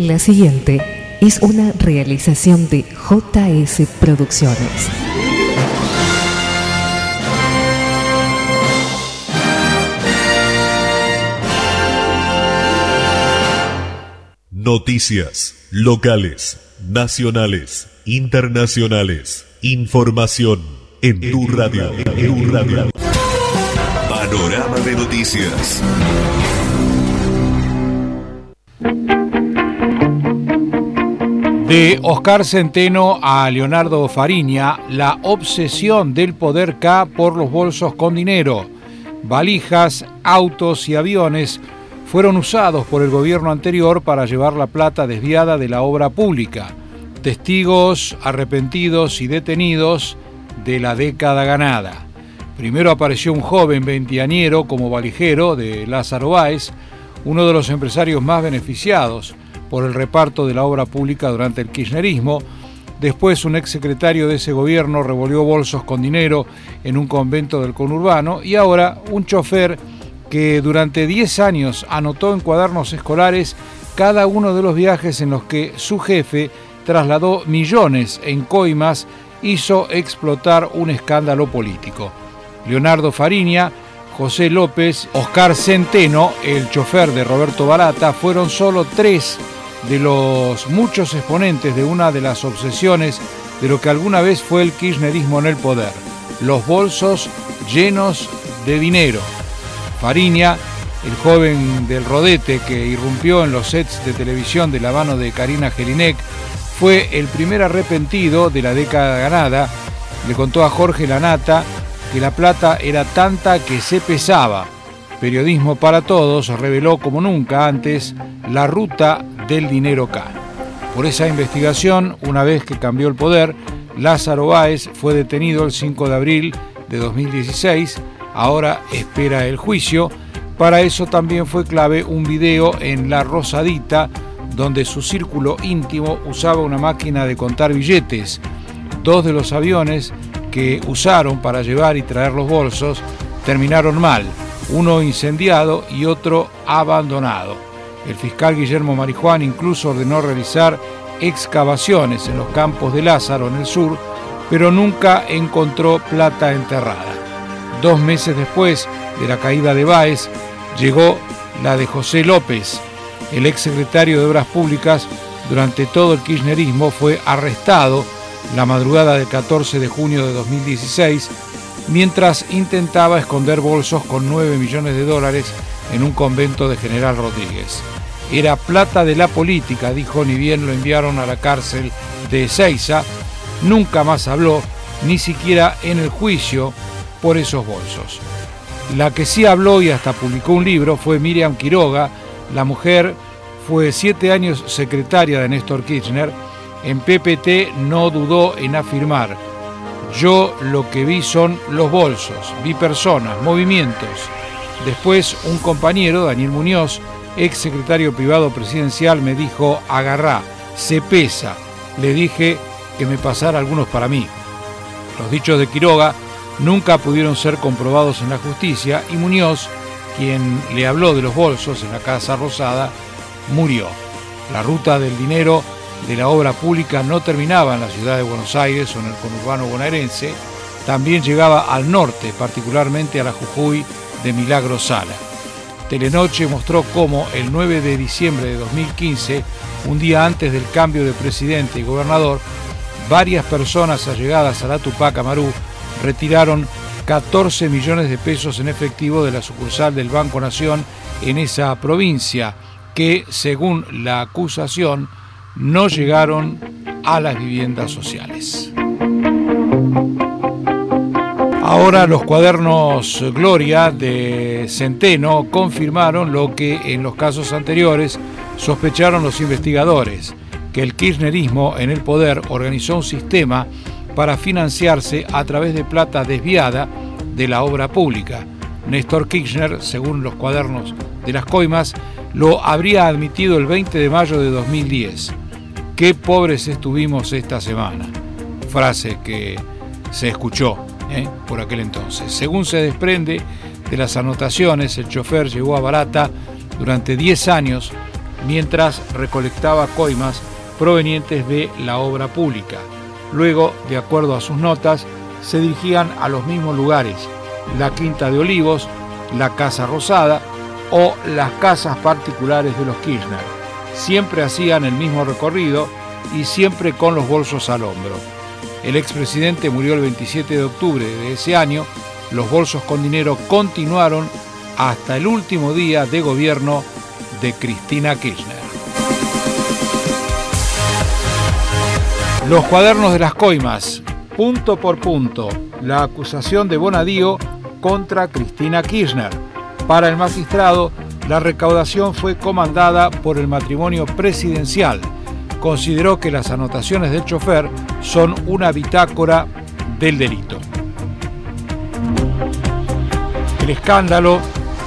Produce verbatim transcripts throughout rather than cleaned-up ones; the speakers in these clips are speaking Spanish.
La siguiente es una realización de J S Producciones. Noticias locales, nacionales, internacionales. Información en tu radio. En tu radio. Panorama de noticias. De Oscar Centeno a Leonardo Fariña, la obsesión del poder K por los bolsos con dinero. Valijas, autos y aviones fueron usados por el gobierno anterior para llevar la plata desviada de la obra pública. Testigos, arrepentidos y detenidos de la década ganada. Primero apareció un joven veinteañero como valijero de Lázaro Báez, uno de los empresarios más beneficiados por el reparto de la obra pública durante el kirchnerismo. Después un exsecretario de ese gobierno revolvió bolsos con dinero en un convento del conurbano, y ahora un chofer que durante diez años anotó en cuadernos escolares cada uno de los viajes en los que su jefe trasladó millones en coimas, hizo explotar un escándalo político. Leonardo Fariña, José López, Oscar Centeno, el chofer de Roberto Barata, fueron solo tres de los muchos exponentes de una de las obsesiones de lo que alguna vez fue el kirchnerismo en el poder: los bolsos llenos de dinero. Fariña, el joven del rodete que irrumpió en los sets de televisión de la mano de Karina Jelinek, fue el primer arrepentido de la década ganada. Le contó a Jorge Lanata que la plata era tanta que se pesaba. Periodismo para Todos reveló como nunca antes la ruta del dinero K. Por esa investigación, una vez que cambió el poder, Lázaro Báez fue detenido el cinco de abril de dos mil dieciséis. Ahora espera el juicio. Para eso también fue clave un video en La Rosadita, donde su círculo íntimo usaba una máquina de contar billetes. Dos de los aviones que usaron para llevar y traer los bolsos terminaron mal, uno incendiado y otro abandonado. El fiscal Guillermo Marijuán incluso ordenó realizar excavaciones en los campos de Lázaro, en el sur, pero nunca encontró plata enterrada. Dos meses después de la caída de Báez, llegó la de José López. El exsecretario de Obras Públicas, durante todo el kirchnerismo, fue arrestado la madrugada del catorce de junio de dos mil dieciséis, mientras intentaba esconder bolsos con nueve millones de dólares en un convento de General Rodríguez. Era plata de la política, dijo, ni bien lo enviaron a la cárcel de Ezeiza. Nunca más habló, ni siquiera en el juicio, por esos bolsos. La que sí habló y hasta publicó un libro fue Miriam Quiroga. La mujer fue siete años secretaria de Néstor Kirchner. En P P T no dudó en afirmar: yo lo que vi son los bolsos, vi personas, movimientos. Después un compañero, Daniel Muñoz, ex secretario privado presidencial, me dijo: agarrá, se pesa. Le dije que me pasara algunos para mí. Los dichos de Quiroga nunca pudieron ser comprobados en la justicia, y Muñoz, quien le habló de los bolsos en la Casa Rosada, murió. La ruta del dinero de la obra pública no terminaba en la ciudad de Buenos Aires o en el conurbano bonaerense, también llegaba al norte, particularmente a la Jujuy de Milagro Sala. Telenoche mostró cómo el nueve de diciembre de dos mil quince, un día antes del cambio de presidente y gobernador, varias personas allegadas a la Tupac Amaru retiraron catorce millones de pesos en efectivo de la sucursal del Banco Nación en esa provincia, que, según la acusación, no llegaron a las viviendas sociales. Ahora los cuadernos Gloria de Centeno confirmaron lo que en los casos anteriores sospecharon los investigadores, que el kirchnerismo en el poder organizó un sistema para financiarse a través de plata desviada de la obra pública. Néstor Kirchner, según los cuadernos de las coimas, lo habría admitido el veinte de mayo de dos mil diez. Qué pobres estuvimos esta semana. Frase que se escuchó ¿eh? por aquel entonces. Según se desprende de las anotaciones, el chofer llegó a Barata durante diez años mientras recolectaba coimas provenientes de la obra pública. Luego, de acuerdo a sus notas, se dirigían a los mismos lugares, la Quinta de Olivos, la Casa Rosada o las casas particulares de los Kirchner. Siempre hacían el mismo recorrido y siempre con los bolsos al hombro. El expresidente murió el veintisiete de octubre de ese año. Los bolsos con dinero continuaron hasta el último día de gobierno de Cristina Kirchner. Los cuadernos de las coimas, punto por punto, la acusación de Bonadío contra Cristina Kirchner. Para el magistrado, la recaudación fue comandada por el matrimonio presidencial. Consideró que las anotaciones del chofer son una bitácora del delito. El escándalo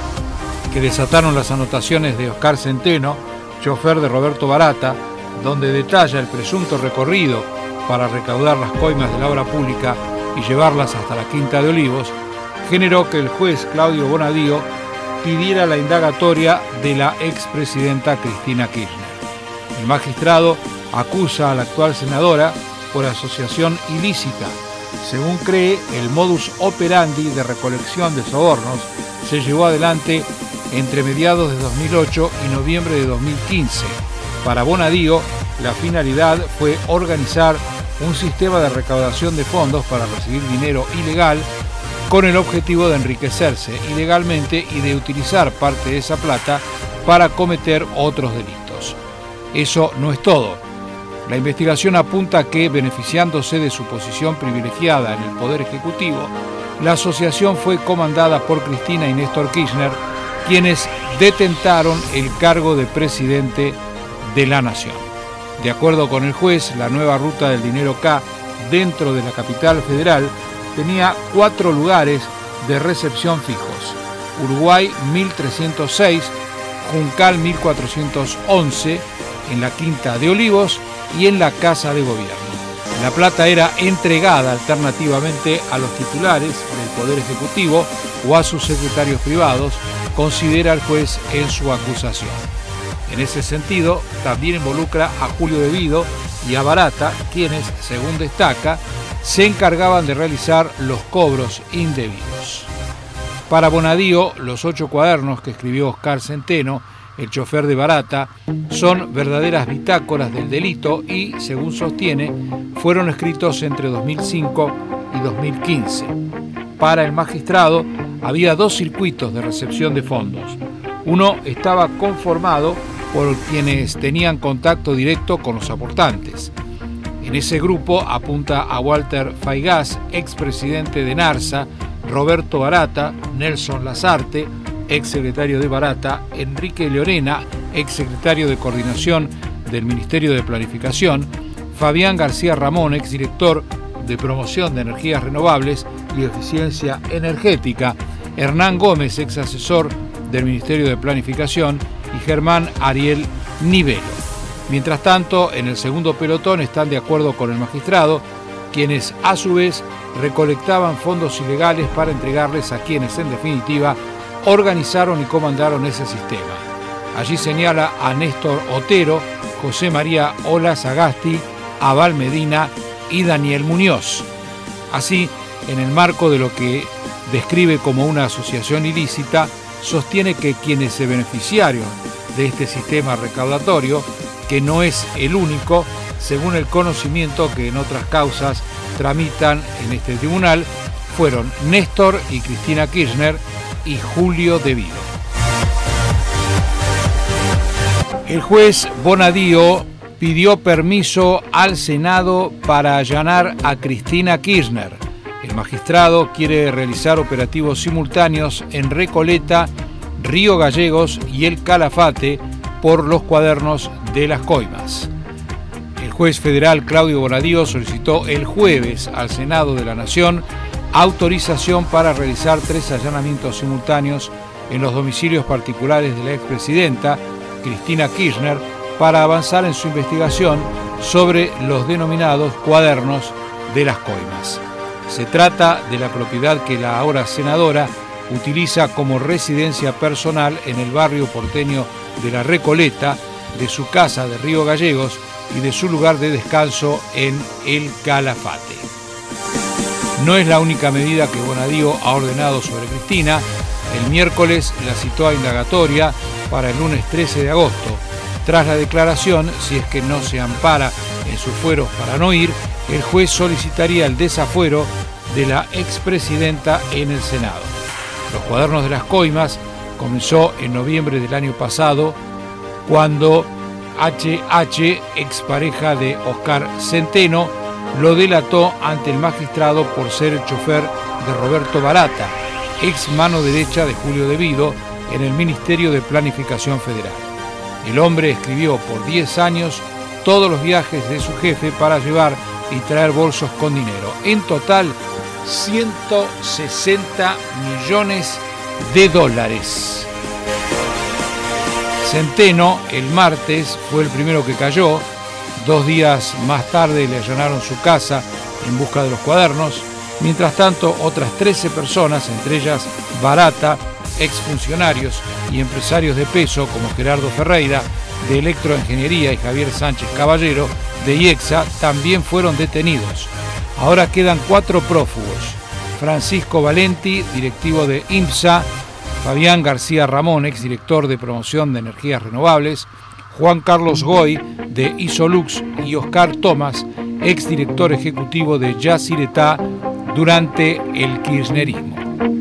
que desataron las anotaciones de Oscar Centeno, chofer de Roberto Barata, donde detalla el presunto recorrido para recaudar las coimas de la obra pública y llevarlas hasta la Quinta de Olivos, generó que el juez Claudio Bonadío pidiera la indagatoria de la expresidenta Cristina Kirchner. El magistrado acusa a la actual senadora por asociación ilícita. Según cree, el modus operandi de recolección de sobornos se llevó adelante entre mediados de dos mil ocho y noviembre de dos mil quince. Para Bonadío, la finalidad fue organizar un sistema de recaudación de fondos para recibir dinero ilegal con el objetivo de enriquecerse ilegalmente y de utilizar parte de esa plata para cometer otros delitos. Eso no es todo. La investigación apunta a que, beneficiándose de su posición privilegiada en el Poder Ejecutivo, la asociación fue comandada por Cristina y Néstor Kirchner, quienes detentaron el cargo de presidente de la Nación. De acuerdo con el juez, la nueva ruta del dinero K dentro de la capital federal tenía cuatro lugares de recepción fijos: Uruguay mil trescientos seis, Juncal mil cuatrocientos once, en la Quinta de Olivos y en la Casa de Gobierno. La plata era entregada alternativamente a los titulares del Poder Ejecutivo o a sus secretarios privados, considera el juez en su acusación. En ese sentido, también involucra a Julio De Vido y a Barata, quienes, según destaca, se encargaban de realizar los cobros indebidos. Para Bonadío, los ocho cuadernos que escribió Oscar Centeno, el chofer de Barata, son verdaderas bitácoras del delito y, según sostiene, fueron escritos entre dos mil cinco y dos mil quince. Para el magistrado, había dos circuitos de recepción de fondos. Uno estaba conformado por quienes tenían contacto directo con los aportantes. En ese grupo apunta a Walter Faigas, expresidente de NARSA, Roberto Barata, Nelson Lazarte, exsecretario de Barata, Enrique Leorena, exsecretario de Coordinación del Ministerio de Planificación, Fabián García Ramón, exdirector de Promoción de Energías Renovables y Eficiencia Energética, Hernán Gómez, exasesor del Ministerio de Planificación, y Germán Ariel Nivelo. Mientras tanto, en el segundo pelotón están de acuerdo con el magistrado, quienes a su vez recolectaban fondos ilegales para entregarles a quienes, en definitiva, organizaron y comandaron ese sistema. Allí señala a Néstor Otero, José María Ola Sagasti, Abal Medina y Daniel Muñoz. Así, en el marco de lo que describe como una asociación ilícita, sostiene que quienes se beneficiaron de este sistema recaudatorio, que no es el único, según el conocimiento que en otras causas tramitan en este tribunal, fueron Néstor y Cristina Kirchner y Julio De Vido. El juez Bonadío pidió permiso al Senado para allanar a Cristina Kirchner. El magistrado quiere realizar operativos simultáneos en Recoleta, Río Gallegos y El Calafate por los cuadernos de las coimas. El juez federal Claudio Bonadío solicitó el jueves al Senado de la Nación autorización para realizar tres allanamientos simultáneos en los domicilios particulares de la expresidenta Cristina Kirchner para avanzar en su investigación sobre los denominados cuadernos de las coimas. Se trata de la propiedad que la ahora senadora utiliza como residencia personal en el barrio porteño de La Recoleta, de su casa de Río Gallegos y de su lugar de descanso en El Calafate. No es la única medida que Bonadío ha ordenado sobre Cristina. El miércoles la citó a indagatoria para el lunes trece de agosto. Tras la declaración, si es que no se ampara en sus fueros para no ir, el juez solicitaría el desafuero de la expresidenta en el Senado. Los cuadernos de las coimas comenzó en noviembre del año pasado, cuando H H, expareja de Oscar Centeno, lo delató ante el magistrado por ser el chofer de Roberto Barata, ex mano derecha de Julio De Vido en el Ministerio de Planificación Federal. El hombre escribió por diez años todos los viajes de su jefe para llevar y traer bolsos con dinero. En total, ciento sesenta millones de dólares. Centeno, el martes, fue el primero que cayó. Dos días más tarde le allanaron su casa en busca de los cuadernos. Mientras tanto, otras trece personas, entre ellas Barata, exfuncionarios y empresarios de peso como Gerardo Ferreira, de Electroingeniería, y Javier Sánchez Caballero, de IEXA, también fueron detenidos. Ahora quedan cuatro prófugos: Francisco Valenti, directivo de IMSA; Fabián García Ramón, exdirector de promoción de energías renovables; Juan Carlos Goy, de Isolux; y Oscar Tomás, exdirector ejecutivo de Yacyretá durante el kirchnerismo.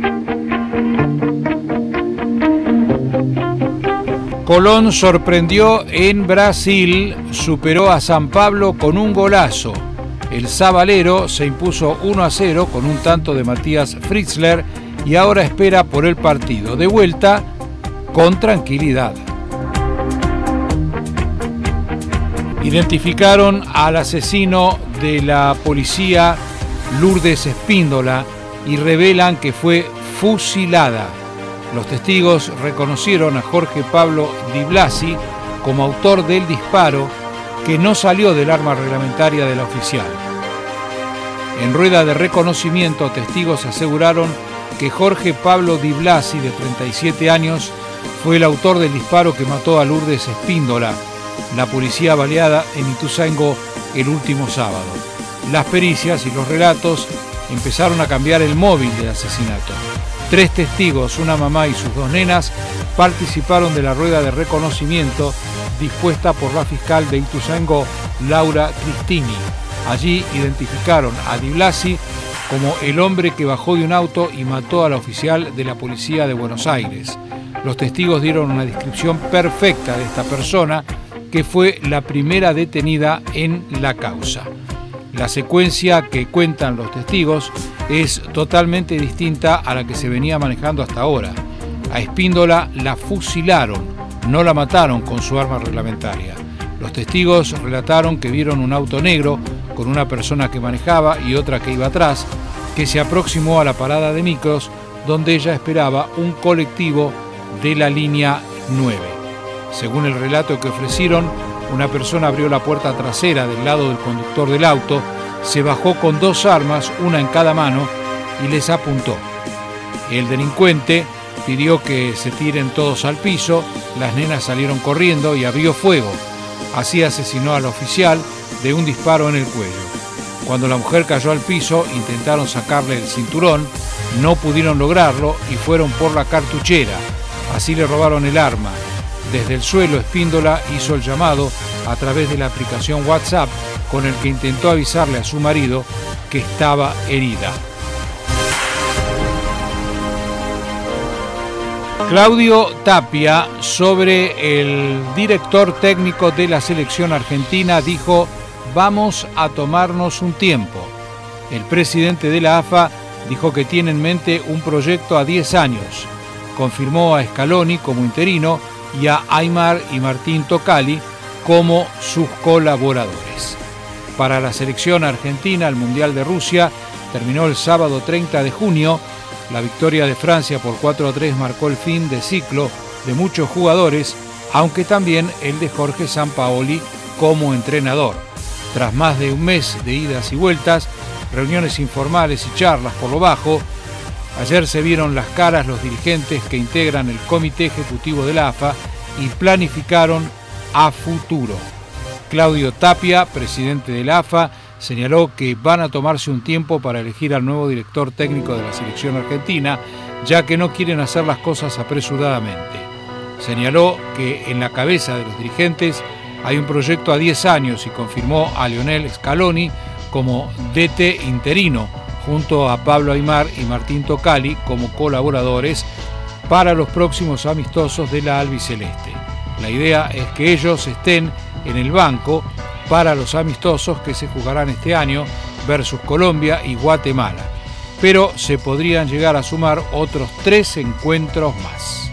Colón sorprendió en Brasil, superó a San Pablo con un golazo. El sabalero se impuso uno a cero con un tanto de Matías Fritzler y ahora espera por el partido de vuelta con tranquilidad. Identificaron al asesino de la policía Lourdes Espíndola y revelan que fue fusilada. Los testigos reconocieron a Jorge Pablo Di Blasi como autor del disparo, que no salió del arma reglamentaria de la oficial. En rueda de reconocimiento, testigos aseguraron que Jorge Pablo Di Blasi, de treinta y siete años, fue el autor del disparo que mató a Lourdes Espíndola, la policía baleada en Ituzaingó el último sábado. Las pericias y los relatos empezaron a cambiar el móvil del asesinato. Tres testigos, una mamá y sus dos nenas, participaron de la rueda de reconocimiento dispuesta por la fiscal de Ituzaingó, Laura Cristini. Allí identificaron a Di Blasi como el hombre que bajó de un auto y mató a la oficial de la policía de Buenos Aires. Los testigos dieron una descripción perfecta de esta persona, que fue la primera detenida en la causa. La secuencia que cuentan los testigos es totalmente distinta a la que se venía manejando hasta ahora. A Espíndola la fusilaron, no la mataron con su arma reglamentaria. Los testigos relataron que vieron un auto negro con una persona que manejaba y otra que iba atrás, que se aproximó a la parada de micros donde ella esperaba un colectivo de la línea nueve. Según el relato que ofrecieron, una persona abrió la puerta trasera del lado del conductor del auto, se bajó con dos armas, una en cada mano, y les apuntó. El delincuente pidió que se tiren todos al piso, las nenas salieron corriendo y abrió fuego. Así asesinó al oficial de un disparo en el cuello. Cuando la mujer cayó al piso, intentaron sacarle el cinturón, no pudieron lograrlo y fueron por la cartuchera. Así le robaron el arma. Desde el suelo, Espíndola hizo el llamado a través de la aplicación WhatsApp, con el que intentó avisarle a su marido que estaba herida. Claudio Tapia, sobre el director técnico de la selección argentina, dijo: vamos a tomarnos un tiempo. El presidente de la A F A dijo que tiene en mente un proyecto a diez años. Confirmó a Scaloni como interino y a Aymar y Martín Tocali como sus colaboradores. Para la selección argentina, el Mundial de Rusia terminó el sábado treinta de junio. La victoria de Francia por cuatro a tres marcó el fin de ciclo de muchos jugadores, aunque también el de Jorge Sampaoli como entrenador. Tras más de un mes de idas y vueltas, reuniones informales y charlas por lo bajo, ayer se vieron las caras los dirigentes que integran el comité ejecutivo de la A F A y planificaron a futuro. Claudio Tapia, presidente de la A F A, señaló que van a tomarse un tiempo para elegir al nuevo director técnico de la selección argentina, ya que no quieren hacer las cosas apresuradamente. Señaló que en la cabeza de los dirigentes hay un proyecto a diez años y confirmó a Lionel Scaloni como D T interino, junto a Pablo Aimar y Martín Tocali como colaboradores para los próximos amistosos de la albiceleste. La idea es que ellos estén en el banco para los amistosos que se jugarán este año versus Colombia y Guatemala, pero se podrían llegar a sumar otros tres encuentros más.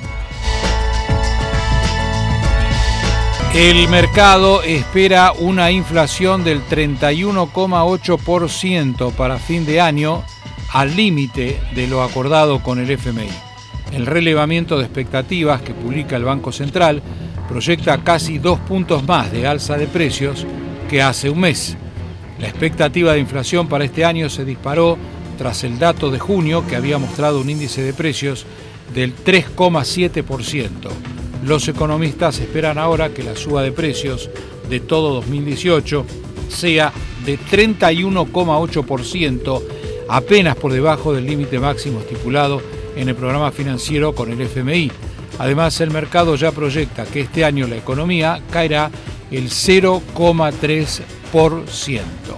El mercado espera una inflación del treinta y uno coma ocho por ciento para fin de año, al límite de lo acordado con el F M I. El relevamiento de expectativas que publica el Banco Central proyecta casi dos puntos más de alza de precios que hace un mes. La expectativa de inflación para este año se disparó tras el dato de junio, que había mostrado un índice de precios del tres coma siete por ciento. Los economistas esperan ahora que la suba de precios de todo dos mil dieciocho sea de treinta y uno coma ocho por ciento, apenas por debajo del límite máximo estipulado en el programa financiero con el F M I. Además, el mercado ya proyecta que este año la economía caerá el cero coma tres por ciento.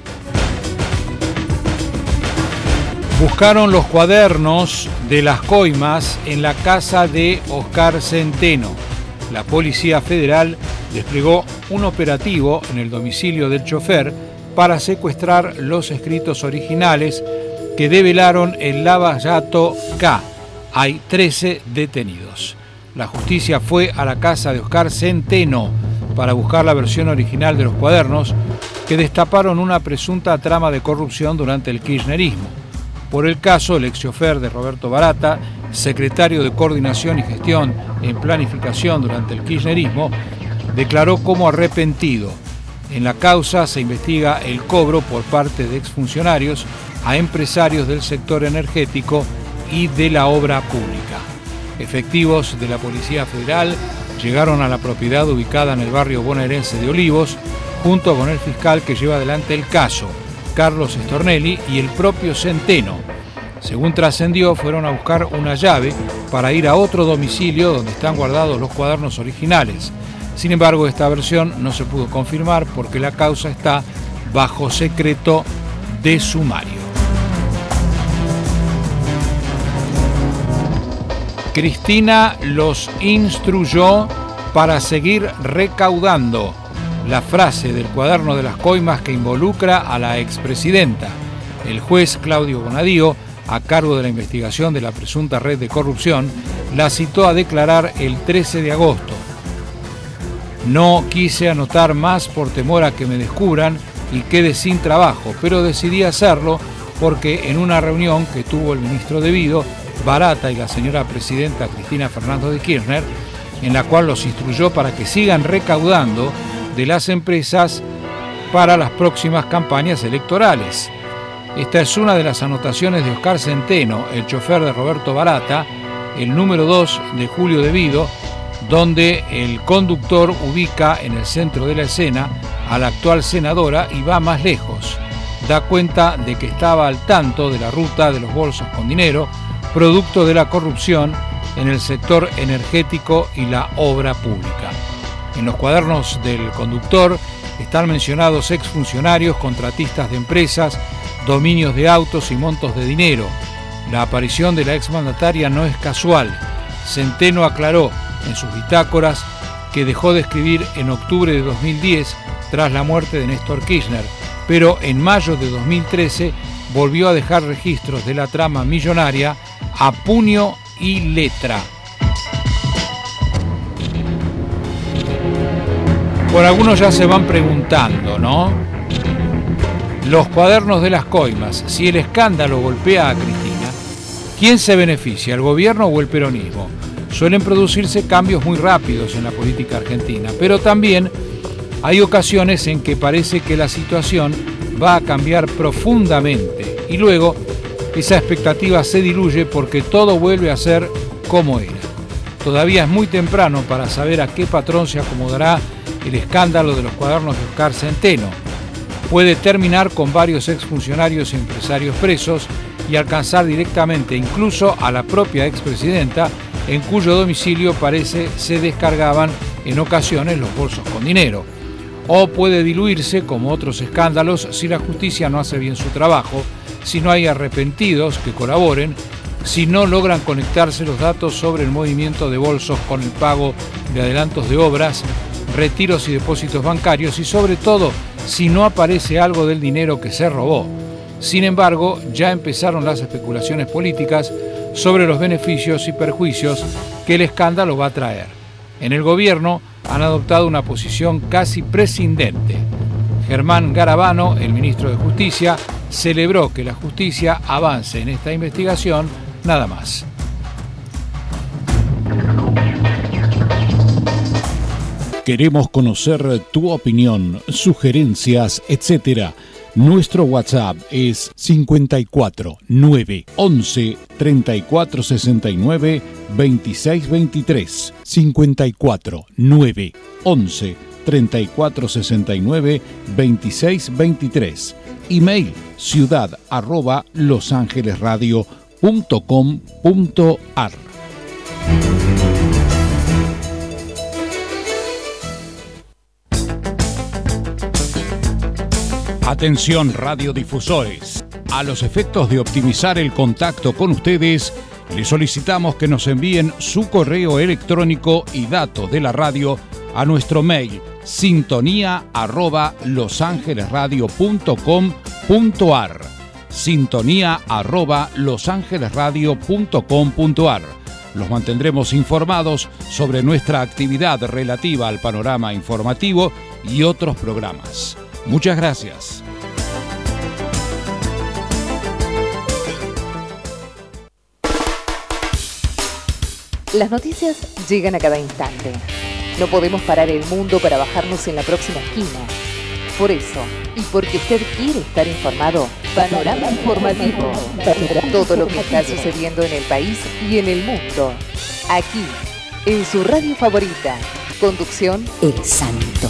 Buscaron los cuadernos de las coimas en la casa de Oscar Centeno. La Policía Federal desplegó un operativo en el domicilio del chofer para secuestrar los escritos originales que develaron el Lavallato K. Hay trece detenidos. La justicia fue a la casa de Oscar Centeno para buscar la versión original de los cuadernos que destaparon una presunta trama de corrupción durante el kirchnerismo. Por el caso, el exchofer de Roberto Barata, secretario de Coordinación y Gestión en Planificación durante el kirchnerismo, declaró como arrepentido. En la causa se investiga el cobro por parte de exfuncionarios a empresarios del sector energético y de la obra pública. Efectivos de la Policía Federal llegaron a la propiedad ubicada en el barrio bonaerense de Olivos, junto con el fiscal que lleva adelante el caso, Carlos Stornelli, y el propio Centeno. Según trascendió, fueron a buscar una llave para ir a otro domicilio donde están guardados los cuadernos originales. Sin embargo, esta versión no se pudo confirmar porque la causa está bajo secreto de sumario. Cristina los instruyó para seguir recaudando. La frase del cuaderno de las coimas que involucra a la expresidenta. El juez Claudio Bonadío, a cargo de la investigación de la presunta red de corrupción, la citó a declarar el trece de agosto. No quise anotar más por temor a que me descubran y quede sin trabajo, pero decidí hacerlo porque en una reunión que tuvo el ministro Devido, Barata y la señora presidenta Cristina Fernández de Kirchner, en la cual los instruyó para que sigan recaudando de las empresas para las próximas campañas electorales. Esta es una de las anotaciones de Oscar Centeno, el chofer de Roberto Barata, el número dos de Julio Devido, donde el conductor ubica en el centro de la escena a la actual senadora y va más lejos. Da cuenta de que estaba al tanto de la ruta de los bolsos con dinero, producto de la corrupción en el sector energético y la obra pública. En los cuadernos del conductor están mencionados exfuncionarios, contratistas de empresas, dominios de autos y montos de dinero. La aparición de la exmandataria no es casual. Centeno aclaró en sus bitácoras que dejó de escribir en octubre de dos mil diez tras la muerte de Néstor Kirchner, pero en mayo de dos mil trece volvió a dejar registros de la trama millonaria a puño y letra. Por algunos ya se van preguntando, ¿no? Los cuadernos de las coimas, si el escándalo golpea a Cristina, ¿quién se beneficia, el gobierno o el peronismo? Suelen producirse cambios muy rápidos en la política argentina, pero también hay ocasiones en que parece que la situación va a cambiar profundamente y luego esa expectativa se diluye porque todo vuelve a ser como era. Todavía es muy temprano para saber a qué patrón se acomodará el escándalo de los cuadernos de Oscar Centeno. Puede terminar con varios exfuncionarios y empresarios presos y alcanzar directamente incluso a la propia expresidenta, en cuyo domicilio parece se descargaban en ocasiones los bolsos con dinero. O puede diluirse, como otros escándalos, si la justicia no hace bien su trabajo, si no hay arrepentidos que colaboren, si no logran conectarse los datos sobre el movimiento de bolsos con el pago de adelantos de obras, retiros y depósitos bancarios y sobre todo si no aparece algo del dinero que se robó. Sin embargo, ya empezaron las especulaciones políticas sobre los beneficios y perjuicios que el escándalo va a traer. En el gobierno han adoptado una posición casi prescindente. Germán Garabano, el ministro de Justicia, celebró que la justicia avance en esta investigación, nada más. Queremos conocer tu opinión, sugerencias, etcétera. Nuestro WhatsApp es cincuenta y cuatro, nueve, once, treinta y cuatro sesenta y nueve, veintiséis veintitrés. cincuenta y cuatro, nueve, once, treinta y cuatro sesenta y nueve, veintiséis veintitrés. Email ciudad arroba losangelesradio punto com punto ar. Atención radiodifusores. A los efectos de optimizar el contacto con ustedes, les solicitamos que nos envíen su correo electrónico y datos de la radio a nuestro mail sintonía arroba losangelesradio punto com punto ar. Sintonía arroba losangelesradio punto com punto ar. Los mantendremos informados sobre nuestra actividad relativa al panorama informativo y otros programas. Muchas gracias. Las noticias llegan a cada instante. No podemos parar el mundo para bajarnos en la próxima esquina. Por eso, y porque usted quiere estar informado, Panorama Informativo. Todo lo que está sucediendo en el país y en el mundo. Aquí, en su radio favorita. Conducción El Santo.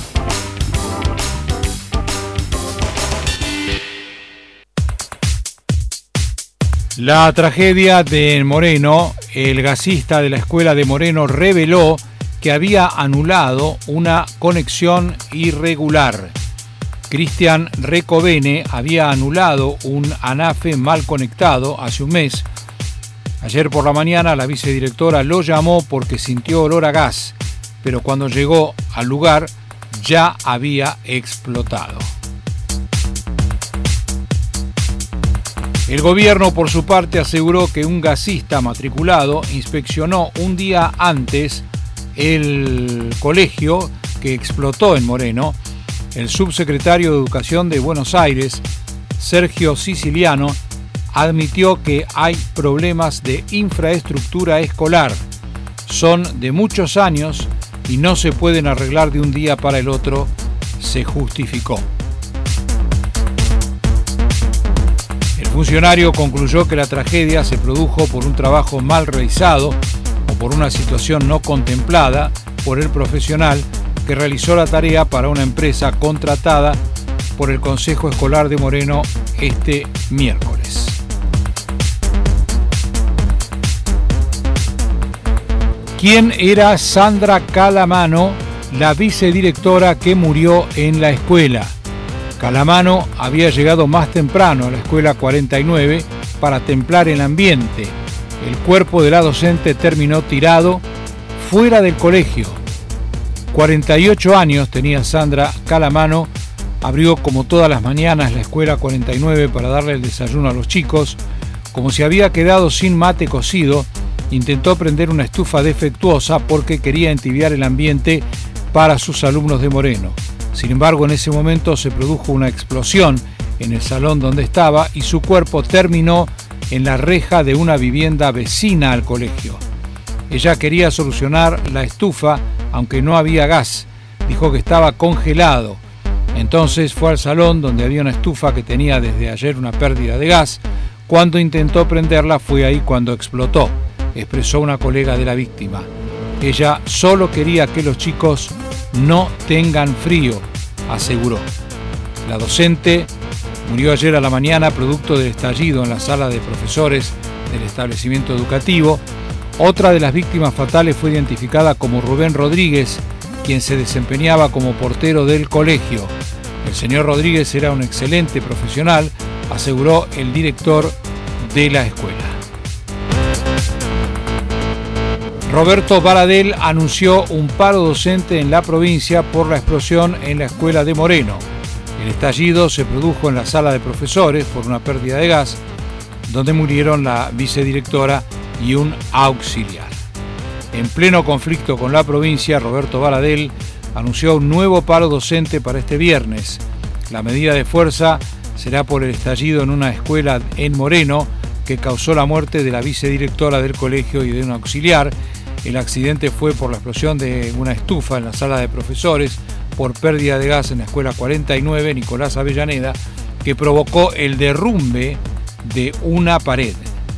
La tragedia de Moreno. El gasista de la escuela de Moreno reveló que había anulado una conexión irregular. Cristian Recovene había anulado un ANAFE mal conectado hace un mes. Ayer por la mañana la vicedirectora lo llamó porque sintió olor a gas, pero cuando llegó al lugar ya había explotado. El gobierno, por su parte, aseguró que un gasista matriculado inspeccionó un día antes el colegio que explotó en Moreno. El subsecretario de Educación de Buenos Aires, Sergio Siciliano, admitió que hay problemas de infraestructura escolar. Son de muchos años y no se pueden arreglar de un día para el otro, se justificó. El funcionario concluyó que la tragedia se produjo por un trabajo mal realizado o por una situación no contemplada por el profesional que realizó la tarea para una empresa contratada por el Consejo Escolar de Moreno este miércoles. ¿Quién era Sandra Calamano, la vicedirectora que murió en la escuela? Calamano había llegado más temprano a la escuela cuarenta y nueve para templar el ambiente. El cuerpo de la docente terminó tirado fuera del colegio. cuarenta y ocho años tenía Sandra Calamano, abrió como todas las mañanas la escuela cuarenta y nueve para darle el desayuno a los chicos. Como se había quedado sin mate cocido, intentó prender una estufa defectuosa porque quería entibiar el ambiente para sus alumnos de Moreno. Sin embargo, en ese momento se produjo una explosión en el salón donde estaba y su cuerpo terminó en la reja de una vivienda vecina al colegio. Ella quería solucionar la estufa, aunque no había gas. Dijo que estaba congelado. Entonces fue al salón donde había una estufa que tenía desde ayer una pérdida de gas. Cuando intentó prenderla fue ahí cuando explotó, expresó una colega de la víctima. Ella solo quería que los chicos no tengan frío, aseguró. La docente murió ayer a la mañana producto del estallido en la sala de profesores del establecimiento educativo. Otra de las víctimas fatales fue identificada como Rubén Rodríguez, quien se desempeñaba como portero del colegio. El señor Rodríguez era un excelente profesional, aseguró el director de la escuela. Roberto Baradel anunció un paro docente en la provincia por la explosión en la escuela de Moreno. El estallido se produjo en la sala de profesores por una pérdida de gas, donde murieron la vicedirectora y un auxiliar. En pleno conflicto con la provincia, Roberto Baradel anunció un nuevo paro docente para este viernes. La medida de fuerza será por el estallido en una escuela en Moreno que causó la muerte de la vicedirectora del colegio y de un auxiliar. El accidente fue por la explosión de una estufa en la sala de profesores por pérdida de gas en la escuela cuarenta y nueve Nicolás Avellaneda, que provocó el derrumbe de una pared.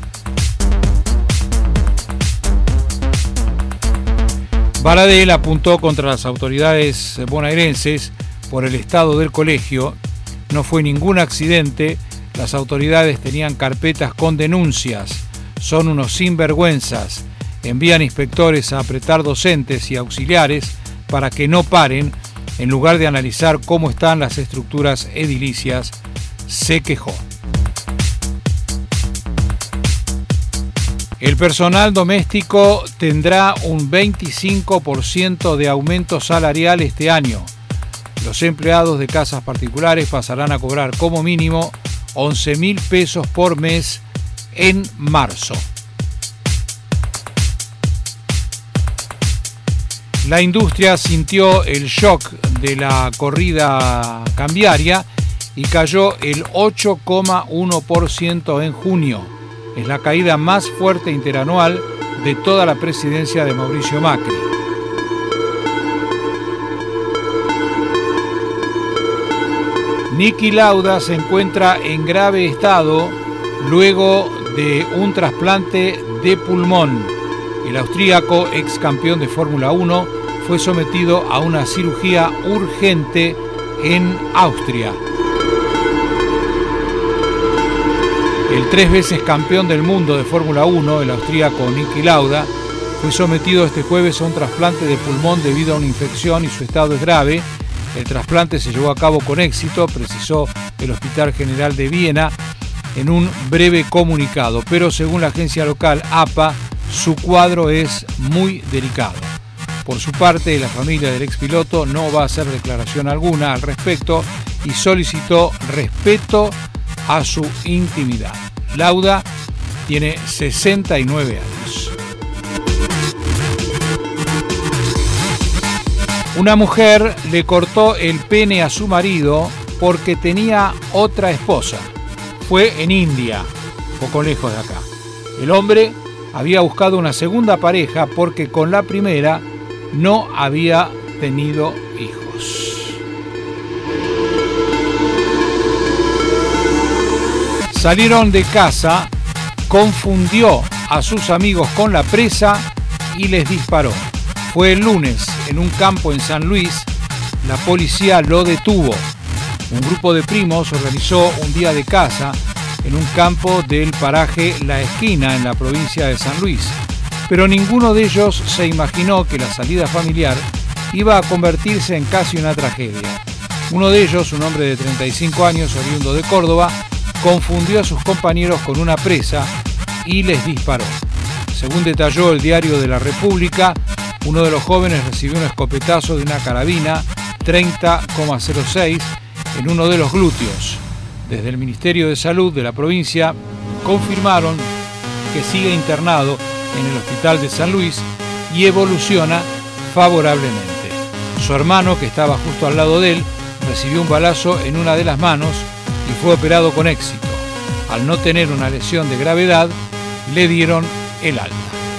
Baradel apuntó contra las autoridades bonaerenses por el estado del colegio. No fue ningún accidente, las autoridades tenían carpetas con denuncias, son unos sinvergüenzas, envían inspectores a apretar docentes y auxiliares para que no paren, en lugar de analizar cómo están las estructuras edilicias, se quejó. El personal doméstico tendrá un veinticinco por ciento de aumento salarial este año. Los empleados de casas particulares pasarán a cobrar como mínimo once mil pesos por mes en marzo. La industria sintió el shock de la corrida cambiaria y cayó el ocho coma uno por ciento en junio. Es la caída más fuerte interanual de toda la presidencia de Mauricio Macri. Niki Lauda se encuentra en grave estado luego de un trasplante de pulmón. El austríaco, ex campeón de Fórmula uno, fue sometido a una cirugía urgente en Austria. El tres veces campeón del mundo de Fórmula uno, el austríaco Niki Lauda, fue sometido este jueves a un trasplante de pulmón debido a una infección y su estado es grave. El trasplante se llevó a cabo con éxito, precisó el Hospital General de Viena en un breve comunicado, pero según la agencia local A P A, su cuadro es muy delicado. Por su parte, la familia del expiloto no va a hacer declaración alguna al respecto y solicitó respeto a su intimidad. Lauda tiene sesenta y nueve años. Una mujer le cortó el pene a su marido porque tenía otra esposa. Fue en India, poco lejos de acá. El hombre había buscado una segunda pareja porque con la primera no había tenido hijos. Salieron de casa, confundió a sus amigos con la presa y les disparó. Fue el lunes en un campo en San Luis, la policía lo detuvo. Un grupo de primos organizó un día de caza en un campo del paraje La Esquina en la provincia de San Luis, pero ninguno de ellos se imaginó que la salida familiar iba a convertirse en casi una tragedia. Uno de ellos, un hombre de treinta y cinco años, oriundo de Córdoba, confundió a sus compañeros con una presa y les disparó. Según detalló el Diario de la República, uno de los jóvenes recibió un escopetazo de una carabina treinta coma cero seis en uno de los glúteos. Desde el Ministerio de Salud de la provincia confirmaron que sigue internado en el Hospital de San Luis y evoluciona favorablemente. Su hermano, que estaba justo al lado de él, recibió un balazo en una de las manos y fue operado con éxito. Al no tener una lesión de gravedad, le dieron el alta.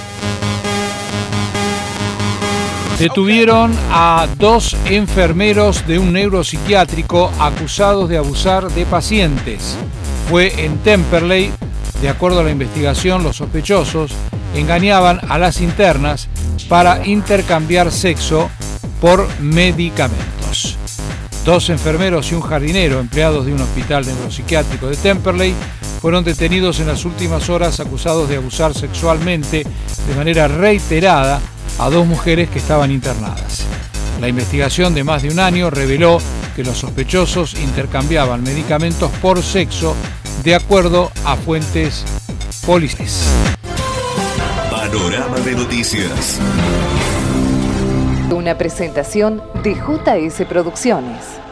Detuvieron a dos enfermeros de un neuropsiquiátrico acusados de abusar de pacientes. Fue en Temperley. De acuerdo a la investigación, los sospechosos engañaban a las internas para intercambiar sexo por medicamentos. Dos enfermeros y un jardinero, empleados de un hospital neuropsiquiátrico de Temperley, fueron detenidos en las últimas horas acusados de abusar sexualmente de manera reiterada a dos mujeres que estaban internadas. La investigación de más de un año reveló que los sospechosos intercambiaban medicamentos por sexo de acuerdo a fuentes policiales. Panorama de noticias. Una presentación de J S Producciones.